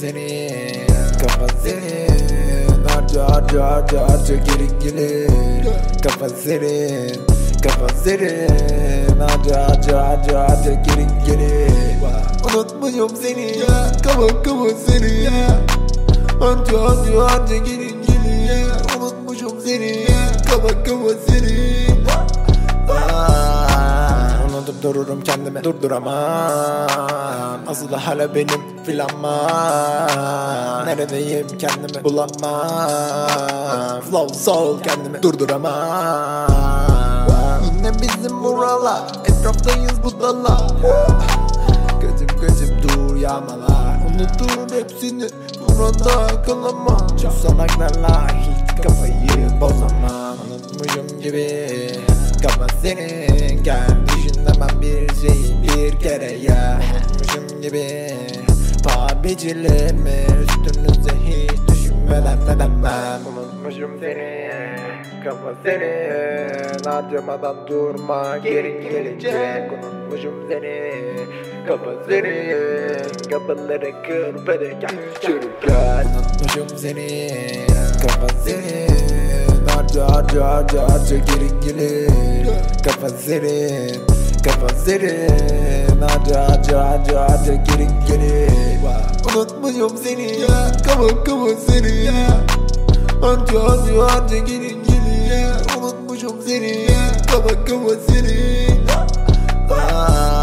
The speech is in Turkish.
senin, kafa senin. Harca harca harca harca geri gelir. Kafa senin, kafa senin. Harca harca harca harca geri gelir. Unutmuyorum seni, kafa seni. Harca harca harca geri gelir. Unutmuşum seni, kafa seni. Unutup dururum kendimi, durduramam. Asıl hala benim filanmam. Neredeyim kendimi bulamam. Flow soul kendimi durduramam. Yine bizim buralar, etraftayız budala. Kaçıp dur yağmalar. Unuturum hepsini, burada kalamam. Çok salaklarla hiç kafayı bozamam. Unutmuşum gibi, kafa senin. Gel düşünemem bir şeyi bir kere ya. Unutmuşum gibi, paha biçilerimi üstünüze hiç düşünmeden edemem. Unutmuşum seni, kafa senin. Harcamadan durma, geri gelecek. Unutmuşum seni, kafa senin. Kapıları kır beni çürüken. Unutmuşum seni, kafa senin. Harca harca harca harca geri gelir. Kafa senin, kafa senin. Harca harca harca harca geri gelir. Unutmuşum seni, kafa seni. Harca harca harca geri gelir. Unutmuşum seni, kafa seni.